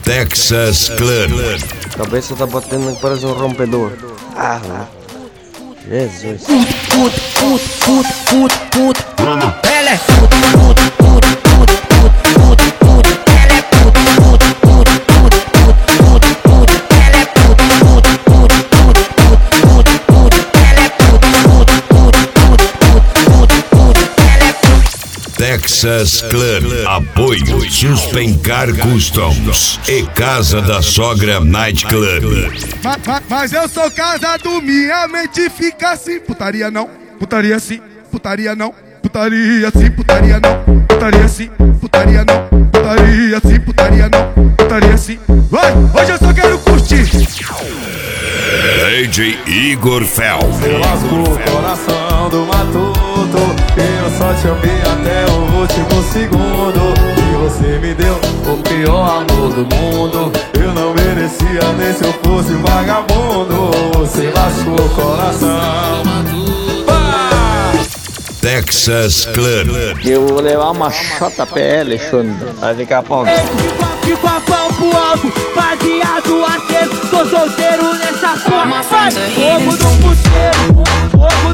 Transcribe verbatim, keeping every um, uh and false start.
Texas Club. Cabeça tá batendo que parece um rompedor. Ah, lá. Jesus. Puto, puto, puto, puto, puto, puto. Ela é puto, puto, puto, puto, puto, puto, puto. Ela é puto, puto, puto, puto, puto, puto, puto. Ela é puto, puto, puto, puto, puto, puto, puto. Ela é puto, puto, puto, puto, puto, puto. Ela é puto. Texas Club. Apoio Suspencar Customs e Casa da Sogra Night Club. Ma, ma, mas eu sou casado, minha mente fica assim. Putaria não, putaria sim, putaria não, putaria sim, putaria não, putaria sim, putaria não, putaria sim, putaria não, putaria sim. Vai, hoje eu só quero curtir. D J Igor Fel. Você lascou o coração do matuto. Eu só te amei até o último segundo. E você me deu o pior amor do mundo. Eu não merecia nem se eu fosse um vagabundo. Você lascou o coração. Texas Club. Eu vou levar uma J P L, Xanda. Vai ficar pronto. De copão pro alto, baseado aceso. Tô solteiro nessa porra. Vai, fogo no puteiro, fogo